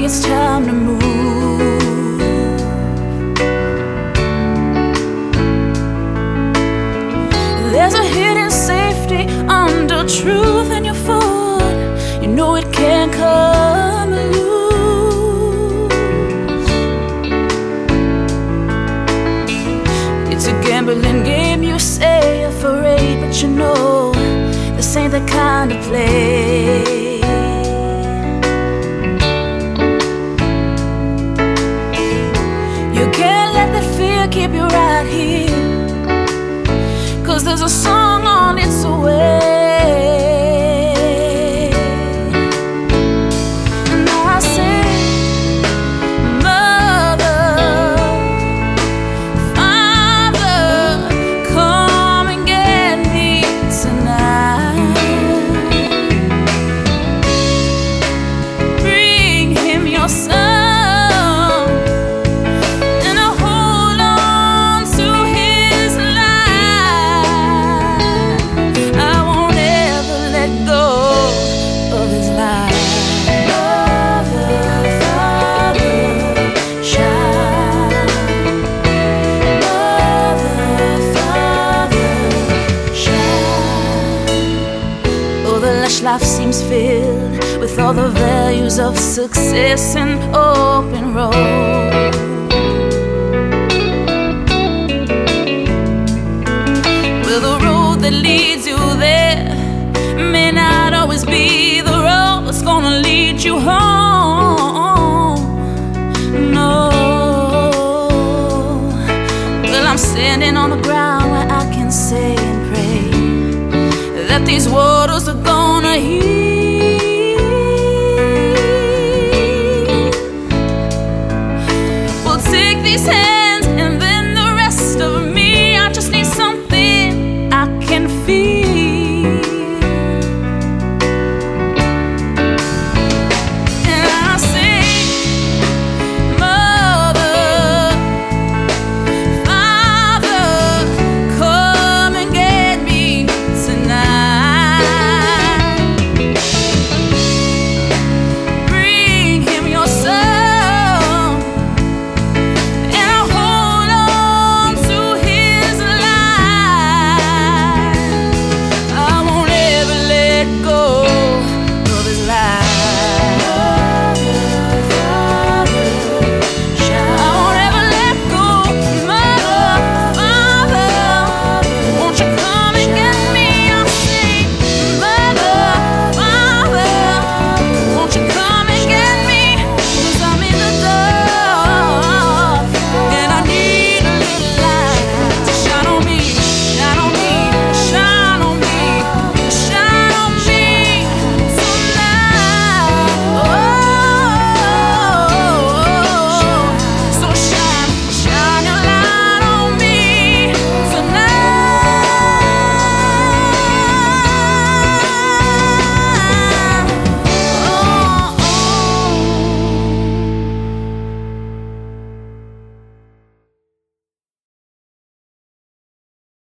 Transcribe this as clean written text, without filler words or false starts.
it's time to move. There's a hidden safety under truth in your foot. You know it can't come loose. It's a gambling game, you say afraid, but you know this ain't the kind of play. You can't let that fear keep you right here, 'cause there's a song on its way. And I say, Mother, Father, come and get me tonight. Bring him your son. Life seems filled with all the values of success and open road. Well, the road that leads you there may not always be the road that's gonna lead you home. No. Well, I'm standing on the ground where I can say and pray that these words